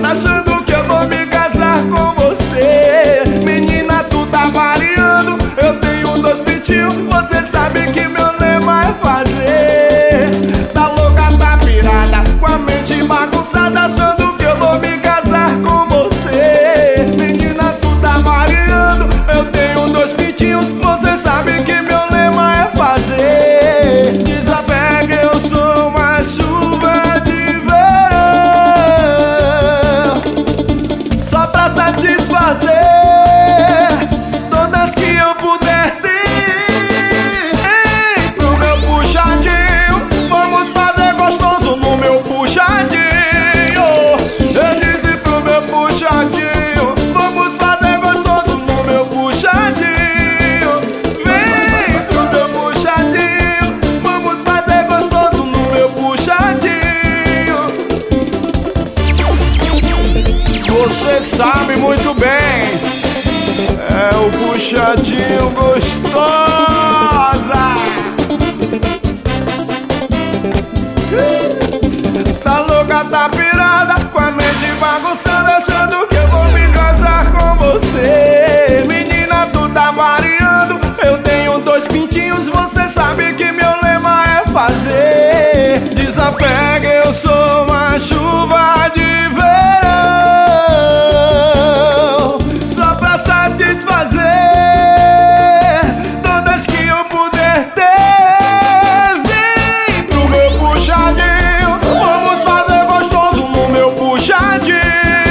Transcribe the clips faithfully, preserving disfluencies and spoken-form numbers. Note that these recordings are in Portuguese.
bagunçada, achando que eu vou me casar com você. Menina, tu tá variando, eu tenho dois pintinhos, você sabe que meu lema é fazer. Tá louca, tá pirada, com a mente bagunçada, achando que eu vou me casar com você. Menina, tu tá variando, eu tenho dois pintinhos, você sabe que meu lema é fazer. Desapega, eu sou uma chuva de verão, só pra satisfazer todas que eu puder ter. Ei, pro meu puxadinho, vamos fazer gostoso no meu puxadinho. Eu disse pro meu puxadinho, vamos fazer gostoso no meu puxadinho. Vem pro meu puxadinho, vamos fazer gostoso no meu puxadinho. Você sabe muito bem, é o puxadinho gostosa. Tá louca, tá pirada, com a mente bagunçada, achando que eu vou me casar com você. Menina, tu tá variando, eu tenho dois pintinhos, você sabe que meu lema é fazer. Desapega, eu sou uma chuva de verão, só pra satisfazer todas que eu puder ter. Vem pro meu puxadinho, vamos fazer gostoso no meu puxadinho.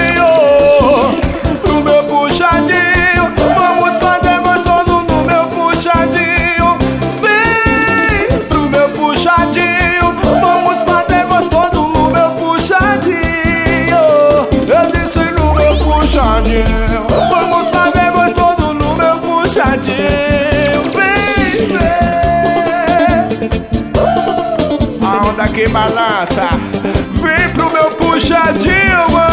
Pro meu puxadinho, vamos fazer gostoso no meu puxadinho. Vem pro meu puxadinho, vamos fazer gostoso no meu puxadinho. Eu disse no meu puxadinho, vamos fazer gostoso no meu puxadinho. Vem, vem, a onda que balança, vem pro meu puxadinho, mano.